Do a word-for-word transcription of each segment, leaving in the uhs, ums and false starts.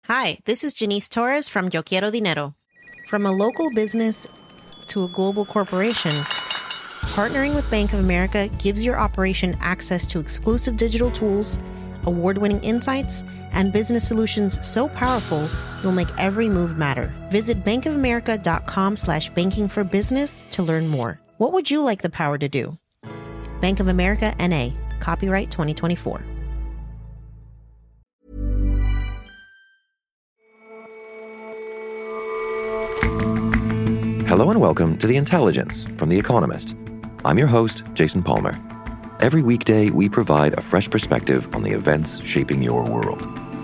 Hi, this is Janice Torres from Yo Quiero Dinero. From a local business to a global corporation, partnering with Bank of America gives your operation access to exclusive digital tools, award-winning insights, and business solutions so powerful you'll make every move matter. Visit bankofamerica.com slash banking for business to learn more. What would you like the power to do? Bank of America, N A. Copyright twenty twenty-four. Hello and welcome to The Intelligence from The Economist. I'm your host, Jason Palmer. Every weekday, we provide a fresh perspective on the events shaping your world.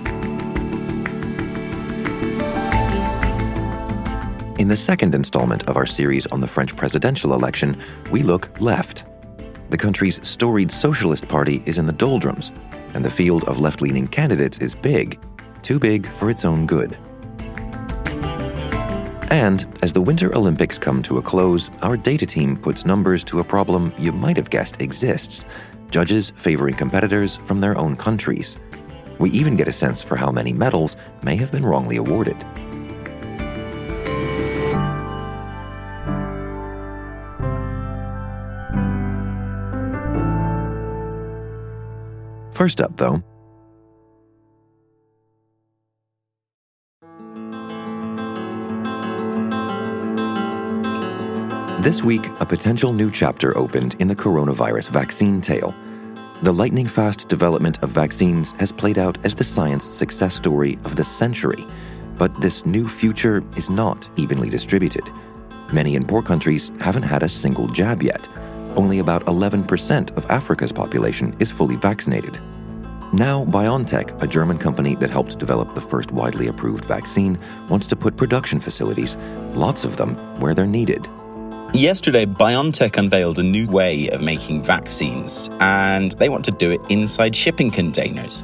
In the second installment of our series on the French presidential election, we look left. The country's storied Socialist Party is in the doldrums, and the field of left-leaning candidates is big, too big for its own good. And as the Winter Olympics come to a close, our data team puts numbers to a problem you might have guessed exists: judges favoring competitors from their own countries. We even get a sense for how many medals may have been wrongly awarded. First up, though, this week, a potential new chapter opened in the coronavirus vaccine tale. The lightning-fast development of vaccines has played out as the science success story of the century, but this new future is not evenly distributed. Many in poor countries haven't had a single jab yet. Only about eleven percent of Africa's population is fully vaccinated. Now, BioNTech, a German company that helped develop the first widely approved vaccine, wants to put production facilities, lots of them, where they're needed. Yesterday, BioNTech unveiled a new way of making vaccines, and they want to do it inside shipping containers.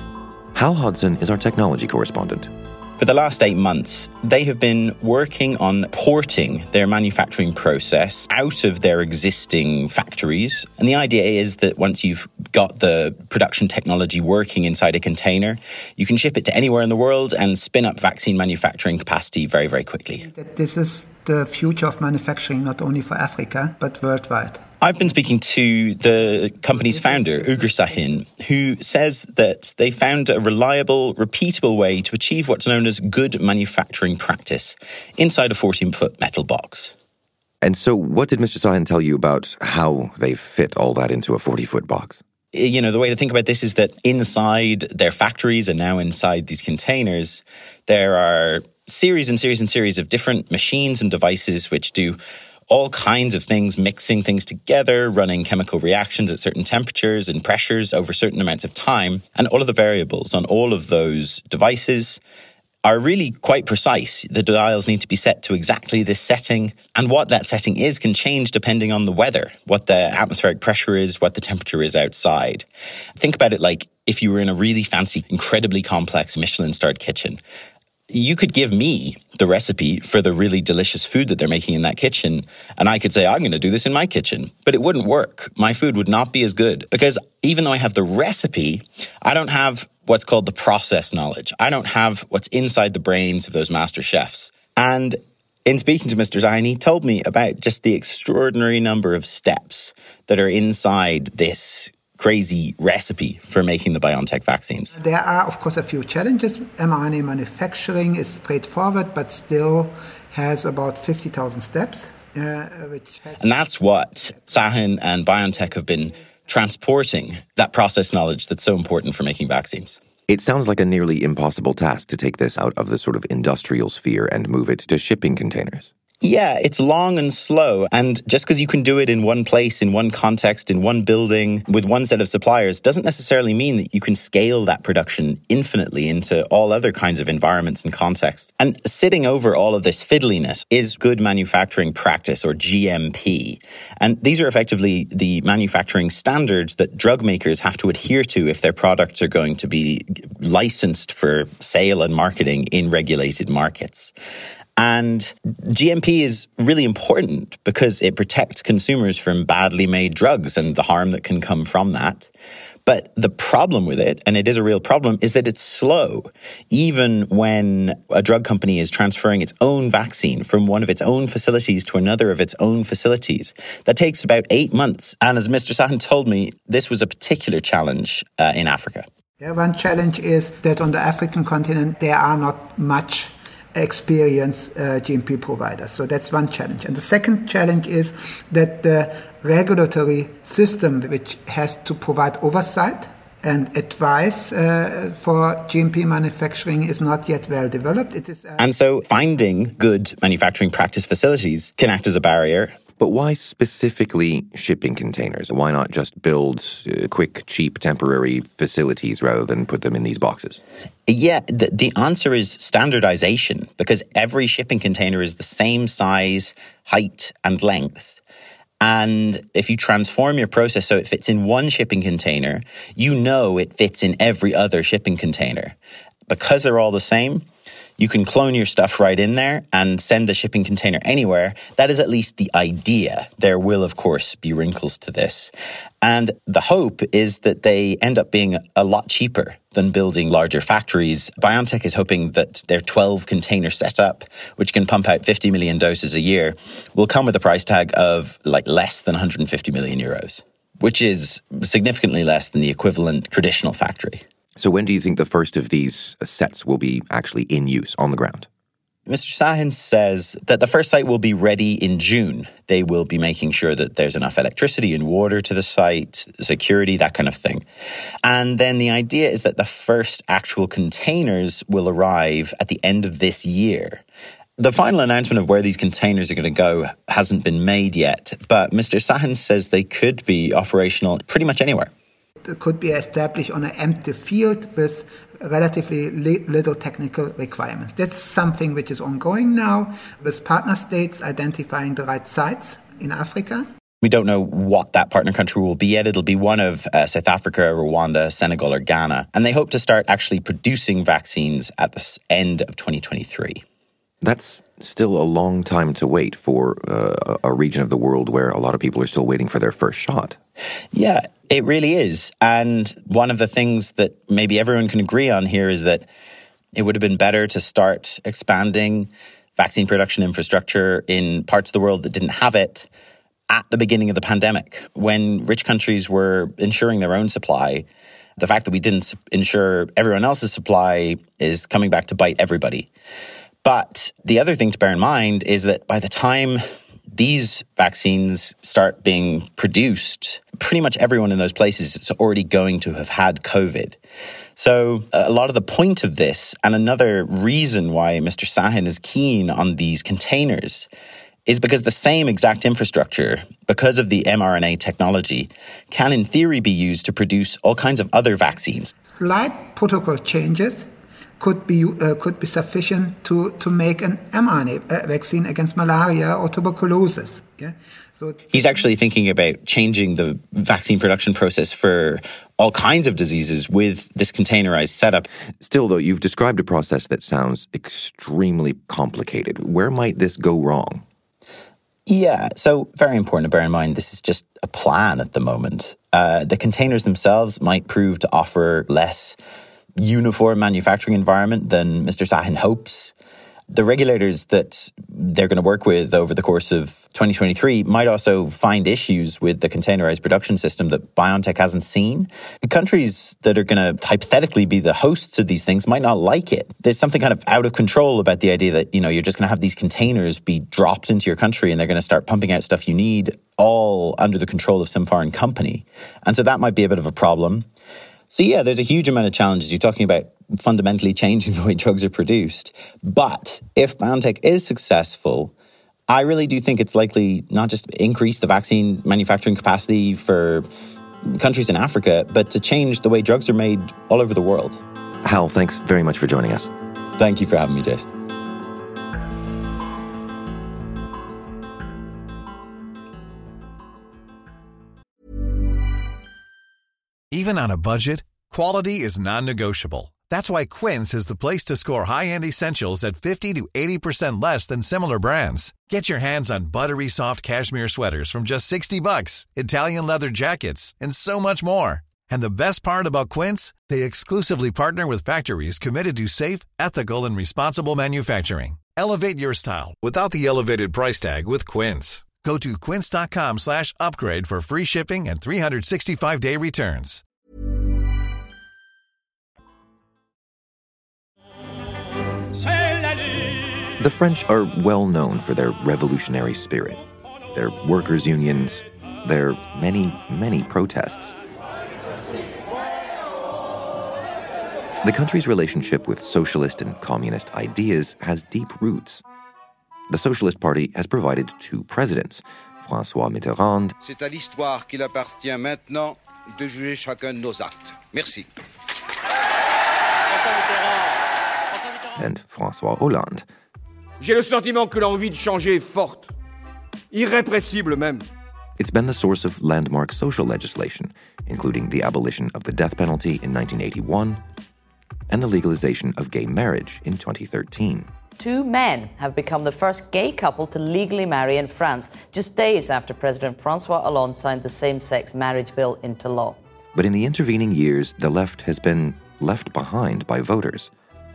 Hal Hodson is our technology correspondent. For the last eight months, they have been working on porting their manufacturing process out of their existing factories. And the idea is that once you've got the production technology working inside a container, you can ship it to anywhere in the world and spin up vaccine manufacturing capacity very, very quickly. This is the future of manufacturing, not only for Africa, but worldwide. I've been speaking to the company's founder, Ugur Sahin, who says that they found a reliable, repeatable way to achieve what's known as good manufacturing practice inside a fourteen-foot metal box. And so what did Mister Sahin tell you about how they fit all that into a forty-foot box? You know, the way to think about this is that inside their factories and now inside these containers, there are series and series and series of different machines and devices which do all kinds of things, mixing things together, running chemical reactions at certain temperatures and pressures over certain amounts of time. And all of the variables on all of those devices are really quite precise. The dials need to be set to exactly this setting. And what that setting is can change depending on the weather, what the atmospheric pressure is, what the temperature is outside. Think about it like if you were in a really fancy, incredibly complex Michelin-starred kitchen. You could give me the recipe for the really delicious food that they're making in that kitchen, and I could say, I'm going to do this in my kitchen. But it wouldn't work. My food would not be as good because even though I have the recipe, I don't have what's called the process knowledge. I don't have what's inside the brains of those master chefs. And in speaking to Mister Sahin, he told me about just the extraordinary number of steps that are inside this crazy recipe for making the BioNTech vaccines. There are, of course, a few challenges. mRNA manufacturing is straightforward, but still has about fifty thousand steps. Uh, which has and that's what Sahin and BioNTech have been transporting, that process knowledge that's so important for making vaccines. It sounds like a nearly impossible task to take this out of the sort of industrial sphere and move it to shipping containers. Yeah, it's long and slow. And just because you can do it in one place, in one context, in one building, with one set of suppliers, doesn't necessarily mean that you can scale that production infinitely into all other kinds of environments and contexts. And sitting over all of this fiddliness is good manufacturing practice, or G M P. And these are effectively the manufacturing standards that drug makers have to adhere to if their products are going to be licensed for sale and marketing in regulated markets. And G M P is really important because it protects consumers from badly made drugs and the harm that can come from that. But the problem with it, and it is a real problem, is that it's slow. Even when a drug company is transferring its own vaccine from one of its own facilities to another of its own facilities, that takes about eight months. And as Mister Sahin told me, this was a particular challenge uh, in Africa. Yeah, one challenge is that on the African continent, there are not much experienced uh, G M P providers. So that's one challenge. And the second challenge is that the regulatory system, which has to provide oversight and advice uh, for G M P manufacturing, is not yet well developed. It is, uh, and so finding good manufacturing practice facilities can act as a barrier. But why specifically shipping containers? Why not just build uh, quick, cheap, temporary facilities rather than put them in these boxes? Yeah, the, the answer is standardization, because every shipping container is the same size, height, and length. And if you transform your process so it fits in one shipping container, you know it fits in every other shipping container. Because they're all the same, you can clone your stuff right in there and send the shipping container anywhere. That is at least the idea. There will, of course, be wrinkles to this. And the hope is that they end up being a lot cheaper than building larger factories. BioNTech is hoping that their twelve container setup, which can pump out fifty million doses a year, will come with a price tag of like less than one hundred fifty million euros, which is significantly less than the equivalent traditional factory. So when do you think the first of these sets will be actually in use on the ground? Mister Sahin says that the first site will be ready in June. They will be making sure that there's enough electricity and water to the site, security, that kind of thing. And then the idea is that the first actual containers will arrive at the end of this year. The final announcement of where these containers are going to go hasn't been made yet, but Mister Sahin says they could be operational pretty much anywhere. It could be established on an empty field with relatively li- little technical requirements. That's something which is ongoing now, with partner states identifying the right sites in Africa. We don't know what that partner country will be yet. It'll be one of uh, South Africa, Rwanda, Senegal, or Ghana. And they hope to start actually producing vaccines at the end of twenty twenty-three. That's still a long time to wait for uh, a region of the world where a lot of people are still waiting for their first shot. Yeah, it really is. And one of the things that maybe everyone can agree on here is that it would have been better to start expanding vaccine production infrastructure in parts of the world that didn't have it at the beginning of the pandemic, when rich countries were ensuring their own supply. The fact that we didn't ensure everyone else's supply is coming back to bite everybody. But the other thing to bear in mind is that by the time these vaccines start being produced, pretty much everyone in those places is already going to have had COVID. So a lot of the point of this, and another reason why Mister Sahin is keen on these containers, is because the same exact infrastructure, because of the mRNA technology, can in theory be used to produce all kinds of other vaccines. Flight protocol changes could be uh, could be sufficient to, to make an mRNA vaccine against malaria or tuberculosis. Yeah, so he's actually thinking about changing the vaccine production process for all kinds of diseases with this containerized setup. Still, though, you've described a process that sounds extremely complicated. Where might this go wrong? Yeah, so very important to bear in mind, this is just a plan at the moment. Uh, the containers themselves might prove to offer less uniform manufacturing environment than Mister Sahin hopes. The regulators that they're going to work with over the course of twenty twenty-three might also find issues with the containerized production system that BioNTech hasn't seen. The countries that are going to hypothetically be the hosts of these things might not like it. There's something kind of out of control about the idea that, you know, you're just going to have these containers be dropped into your country and they're going to start pumping out stuff you need, all under the control of some foreign company. And so that might be a bit of a problem. So yeah, there's a huge amount of challenges. You're talking about fundamentally changing the way drugs are produced. But if BioNTech is successful, I really do think it's likely not just to increase the vaccine manufacturing capacity for countries in Africa, but to change the way drugs are made all over the world. Hal, thanks very much for joining us. Thank you for having me, Jason. Even on a budget, quality is non-negotiable. That's why Quince is the place to score high-end essentials at fifty to eighty percent less than similar brands. Get your hands on buttery soft cashmere sweaters from just sixty bucks, Italian leather jackets, and so much more. And the best part about Quince, they exclusively partner with factories committed to safe, ethical, and responsible manufacturing. Elevate your style without the elevated price tag with Quince. Go to quince.com slash upgrade for free shipping and three sixty-five day returns. The French are well known for their revolutionary spirit, their workers' unions, their many, many protests. The country's relationship with socialist and communist ideas has deep roots. The Socialist Party has provided two presidents, François Mitterrand. C'est à l'histoire qu'il appartient maintenant de juger chacun de nos actes. Merci. And François Hollande. J'ai le sentiment que l'envie de changer est forte, irrépressible même. It's been the source of landmark social legislation, including the abolition of the death penalty in nineteen eighty-one and the legalization of gay marriage in twenty thirteen. Two men have become the first gay couple to legally marry in France, just days after President François Hollande signed the same-sex marriage bill into law. But in the intervening years, the left has been left behind by voters.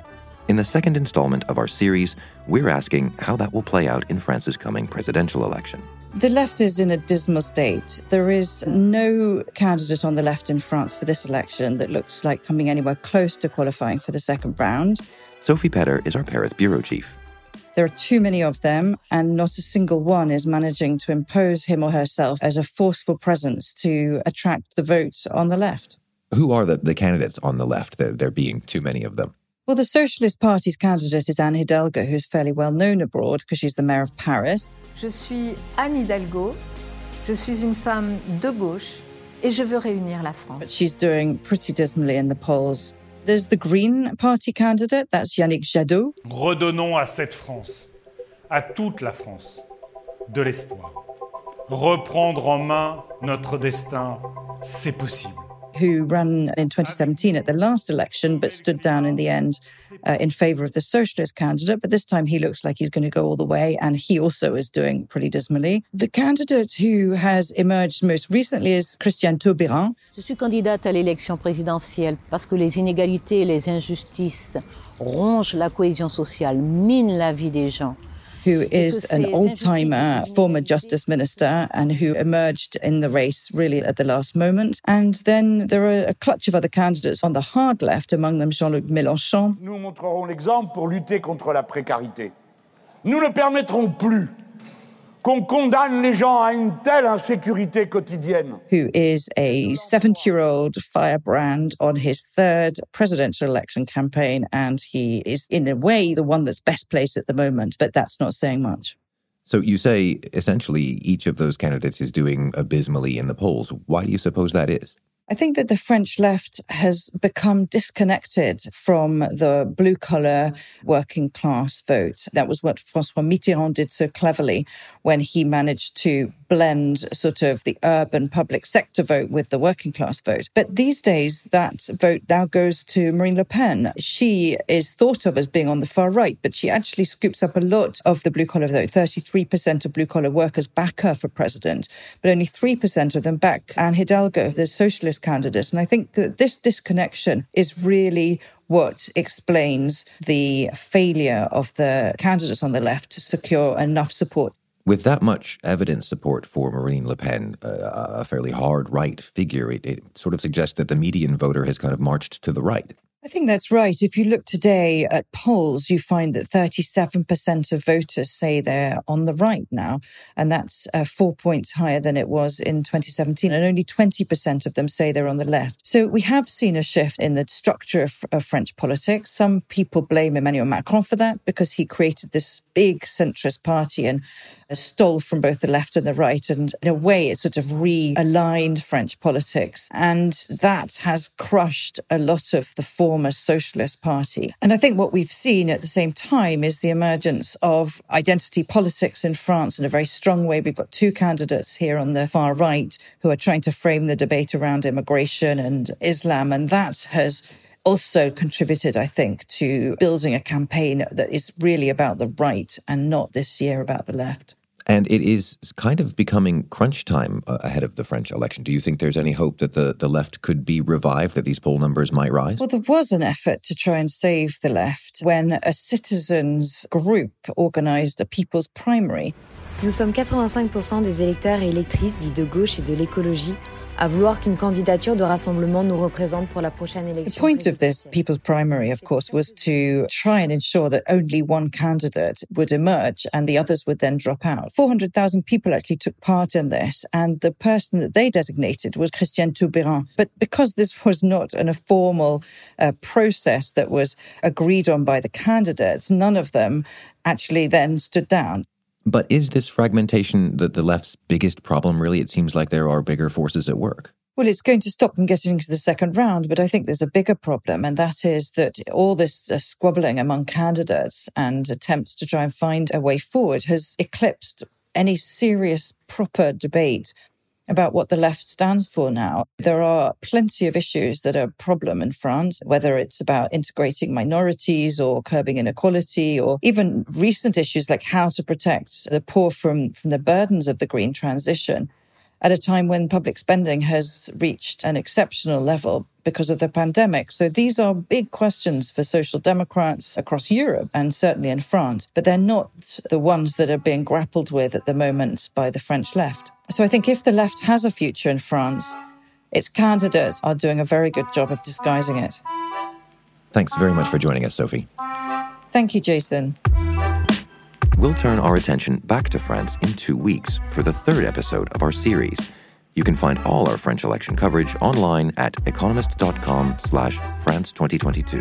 In the second installment of our series, we're asking how that will play out in France's coming presidential election. The left is in a dismal state. There is no candidate on the left in France for this election that looks like coming anywhere close to qualifying for the second round. Sophie Petter is our Paris bureau chief. There are too many of them, and not a single one is managing to impose him or herself as a forceful presence to attract the vote on the left. Who are the, the candidates on the left, there, there being too many of them? Well, the Socialist Party's candidate is Anne Hidalgo, who's fairly well known abroad because she's the mayor of Paris. Je suis Anne Hidalgo. Je suis une femme de gauche et je veux réunir la France. But she's doing pretty dismally in the polls. There's the Green Party candidate, that's Yannick Jadot. Redonnons à cette France, à toute la France, de l'espoir. Reprendre en main notre destin, c'est possible. Who ran in twenty seventeen at the last election, but stood down in the end uh, in favour of the socialist candidate. But this time he looks like he's going to go all the way, and he also is doing pretty dismally. The candidate who has emerged most recently is Christiane Taubira. Je suis candidate à l'élection présidentielle parce que les inégalités et les injustices rongent la cohésion sociale, minent la vie des gens. Who is an old-timer former justice minister and who emerged in the race really at the last moment. And then there are a clutch of other candidates on the hard left, among them Jean-Luc Mélenchon. Nous montrerons l'exemple pour lutter contre la précarité. Nous ne permettrons plus qu'on condamne les gens à une telle insécurité quotidienne. Who is a seventy-year-old firebrand on his third presidential election campaign, and he is, in a way, the one that's best placed at the moment, but that's not saying much. So you say, essentially, each of those candidates is doing abysmally in the polls. Why do you suppose that is? I think that the French left has become disconnected from the blue-collar working class vote. That was what François Mitterrand did so cleverly when he managed to blend sort of the urban public sector vote with the working class vote. But these days, that vote now goes to Marine Le Pen. She is thought of as being on the far right, but she actually scoops up a lot of the blue-collar vote. thirty-three percent of blue-collar workers back her for president, but only three percent of them back Anne Hidalgo, the socialist candidate. And I think that this disconnection is really what explains the failure of the candidates on the left to secure enough support. With that much evident support for Marine Le Pen, uh, a fairly hard right figure, it, it sort of suggests that the median voter has kind of marched to the right. I think that's right. If you look today at polls, you find that thirty-seven percent of voters say they're on the right now. And that's uh, four points higher than it was in twenty seventeen. And only twenty percent of them say they're on the left. So we have seen a shift in the structure of, of French politics. Some people blame Emmanuel Macron for that because he created this big centrist party and stole from both the left and the right. And in a way, it sort of realigned French politics. And that has crushed a lot of the former socialist party. And I think what we've seen at the same time is the emergence of identity politics in France in a very strong way. We've got two candidates here on the far right who are trying to frame the debate around immigration and Islam. And that has also contributed, I think, to building a campaign that is really about the right and not this year about the left. And it is kind of becoming crunch time uh, ahead of the French election. Do you think there's any hope that the, the left could be revived, that these poll numbers might rise? Well, there was an effort to try and save the left when a citizens group organised a people's primary. Nous sommes quatre-vingt-cinq pourcent des électeurs et électrices dits de gauche et de l'écologie à vouloir qu'une candidature de rassemblement nous représente pour la prochaine élection. The point of this people's primary, of course, was to try and ensure that only one candidate would emerge and the others would then drop out. four hundred thousand people actually took part in this, and the person that they designated was Christiane Taubira. But because this was not an, a formal uh, process that was agreed on by the candidates, none of them actually then stood down. But is this fragmentation the, the left's biggest problem, really? It seems like there are bigger forces at work. Well, it's going to stop them getting into the second round, but I think there's a bigger problem, and that is that all this uh, squabbling among candidates and attempts to try and find a way forward has eclipsed any serious, proper debate about what the left stands for now. There are plenty of issues that are a problem in France, whether it's about integrating minorities or curbing inequality, or even recent issues like how to protect the poor from, from the burdens of the green transition at a time when public spending has reached an exceptional level because of the pandemic. So these are big questions for social democrats across Europe and certainly in France, but they're not the ones that are being grappled with at the moment by the French left. So I think if the left has a future in France, its candidates are doing a very good job of disguising it. Thanks very much for joining us, Sophie. Thank you, Jason. We'll turn our attention back to France in two weeks for the third episode of our series. You can find all our French election coverage online at economist.com slash France 2022.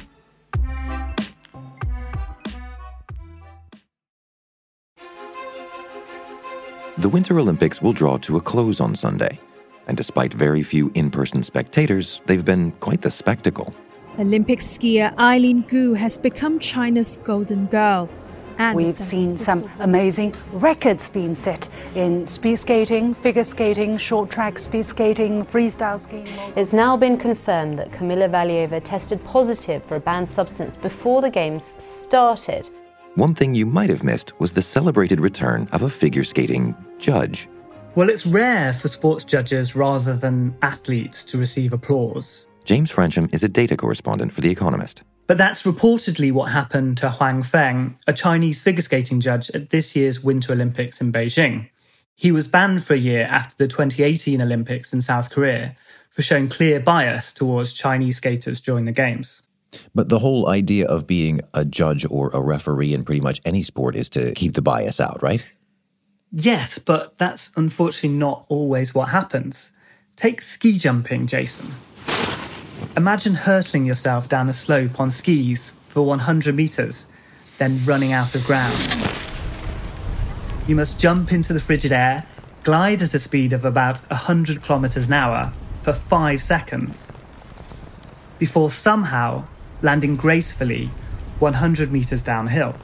The Winter Olympics will draw to a close on Sunday, and despite very few in-person spectators, they've been quite the spectacle. Olympic skier Eileen Gu has become China's golden girl. And We've seen some amazing records being set in speed skating, figure skating, short track speed skating, freestyle skiing. It's now been confirmed that Kamila Valieva tested positive for a banned substance before the Games started. One thing you might have missed was the celebrated return of a figure skating judge. Well, it's rare for sports judges rather than athletes to receive applause. James Francham is a data correspondent for The Economist. But that's reportedly what happened to Huang Feng, a Chinese figure skating judge at this year's Winter Olympics in Beijing. He was banned for a year after the twenty eighteen Olympics in South Korea for showing clear bias towards Chinese skaters during the Games. But the whole idea of being a judge or a referee in pretty much any sport is to keep the bias out, right? Yes, but that's unfortunately not always what happens. Take ski jumping, Jason. Imagine hurtling yourself down a slope on skis for one hundred metres, then running out of ground. You must jump into the frigid air, glide at a speed of about one hundred kilometres an hour for five seconds, before somehow landing gracefully one hundred metres downhill.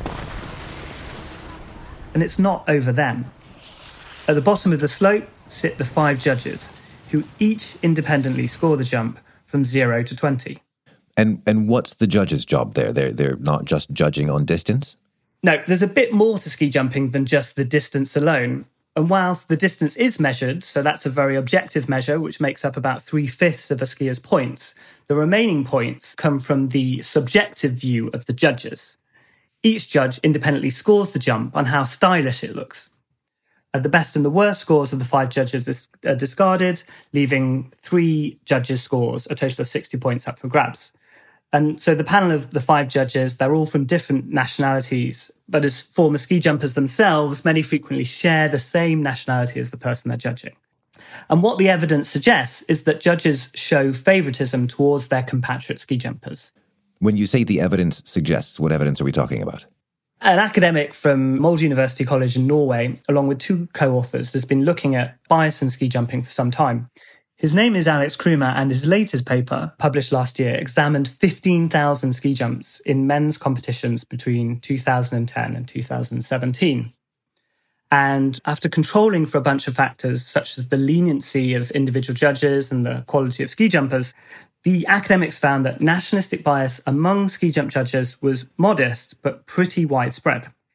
And it's not over then. At the bottom of the slope sit the five judges, who each independently score the jump from zero to twenty. And and what's the judge's job there? They're, they're not just judging on distance? No, there's a bit more to ski jumping than just the distance alone. And whilst the distance is measured, so that's a very objective measure, which makes up about three-fifths of a skier's points, the remaining points come from the subjective view of the judges. Each judge independently scores the jump on how stylish it looks. Uh, the best and the worst scores of the five judges are discarded, leaving three judges' scores, a total of sixty points up for grabs. And so the panel of the five judges, they're all from different nationalities, but as former ski jumpers themselves, many frequently share the same nationality as the person they're judging. And what the evidence suggests is that judges show favouritism towards their compatriot ski jumpers. When you say the evidence suggests, what evidence are we talking about? An academic from Molde University College in Norway, along with two co-authors, has been looking at bias in ski jumping for some time. His name is Alex Krumer, and his latest paper, published last year, examined fifteen thousand ski jumps in men's competitions between two thousand ten and two thousand seventeen. And after controlling for a bunch of factors, such as the leniency of individual judges and the quality of ski jumpers, the academics found that nationalistic bias among ski jump judges was modest, but pretty widespread.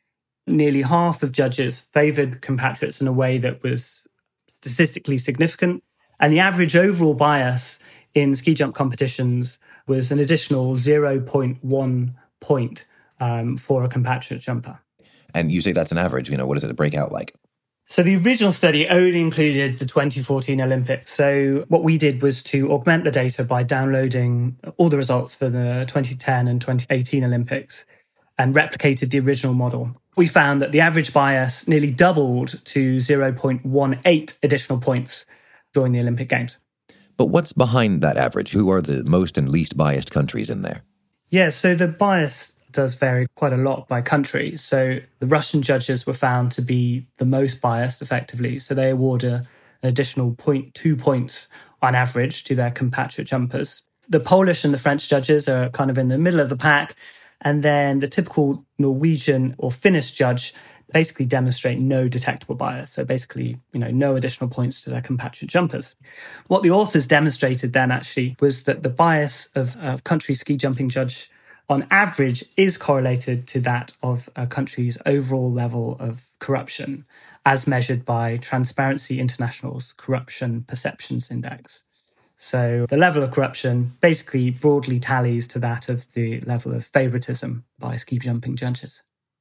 Nearly half of judges favoured compatriots in a way that was statistically significant. And the average overall bias in ski jump competitions was an additional zero point one point um, for a compatriot jumper. And you say that's an average. You know, what does it break out like? So the original study only included the twenty fourteen Olympics. So what we did was to augment the data by downloading all the results for the twenty ten and twenty eighteen Olympics and replicated the original model. We found that the average bias nearly doubled to zero point one eight additional points during the Olympic Games. But what's behind that average? Who are the most and least biased countries in there? Yeah, so the bias does vary quite a lot by country. So the Russian judges were found to be the most biased, effectively. So they award a, an additional zero point two points on average to their compatriot jumpers. The Polish and the French judges are kind of in the middle of the pack. And then the typical Norwegian or Finnish judge basically demonstrate no detectable bias. So basically, you know, no additional points to their compatriot jumpers. What the authors demonstrated then actually was that the bias of a country ski jumping judge on average is correlated to that of a country's overall level of corruption, as measured by Transparency International's Corruption Perceptions Index. So the level of corruption basically broadly tallies to that of the level of favoritism by ski jumping judges.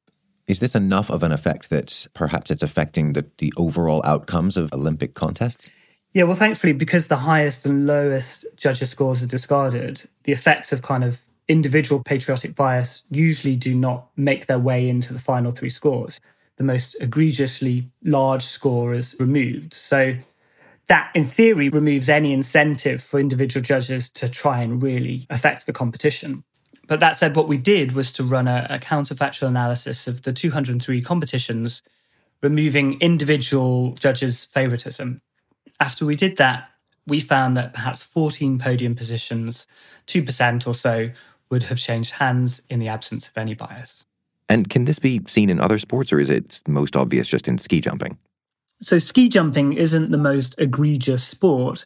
Is this enough of an effect that perhaps it's affecting the, the overall outcomes of Olympic contests? Yeah, well, thankfully, because the highest and lowest judges' scores are discarded, the effects of kind of individual patriotic bias usually do not make their way into the final three scores. The most egregiously large score is removed. So that, in theory, removes any incentive for individual judges to try and really affect the competition. But that said, what we did was to run a, a counterfactual analysis of the two hundred three competitions, removing individual judges' favoritism. After we did that, we found that perhaps fourteen podium positions, two percent or so, would have changed hands in the absence of any bias. And can this be seen in other sports, or is it most obvious just in ski jumping? So ski jumping isn't the most egregious sport.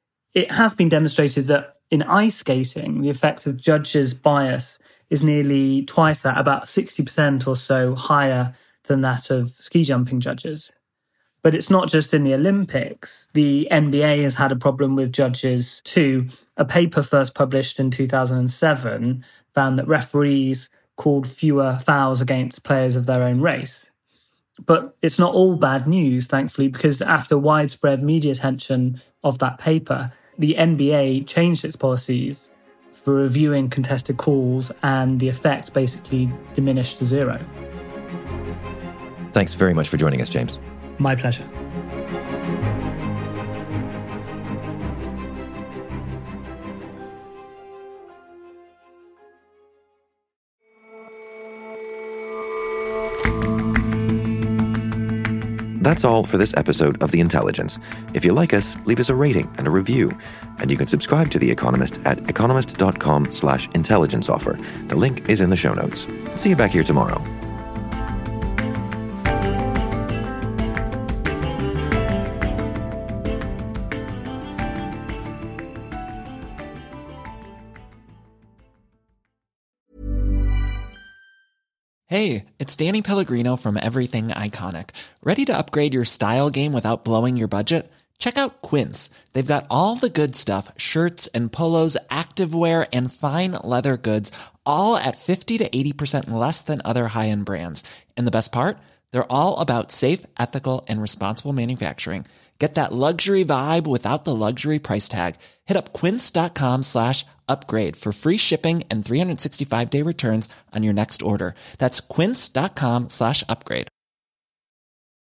It has been demonstrated that in ice skating, the effect of judges' bias is nearly twice that, about sixty percent or so higher than that of ski jumping judges. But it's not just in the Olympics. The N B A has had a problem with judges too. A paper first published in two thousand seven found that referees called fewer fouls against players of their own race. But it's not all bad news, thankfully, because after widespread media attention of that paper, the N B A changed its policies for reviewing contested calls, and the effect basically diminished to zero. Thanks very much for joining us, James. My pleasure. That's all for this episode of The Intelligence. If you like us, leave us a rating and a review. And you can subscribe to The Economist at economist.com slash intelligence offer. The link is in the show notes. See you back here tomorrow. Hey, it's Danny Pellegrino from Everything Iconic. Ready to upgrade your style game without blowing your budget? Check out Quince. They've got all the good stuff, shirts and polos, activewear, and fine leather goods, all at fifty to eighty percent less than other high-end brands. And the best part? They're all about safe, ethical, and responsible manufacturing. Get that luxury vibe without the luxury price tag. Hit up quince.com slash upgrade for free shipping and three sixty-five day returns on your next order. That's quince.com slash upgrade.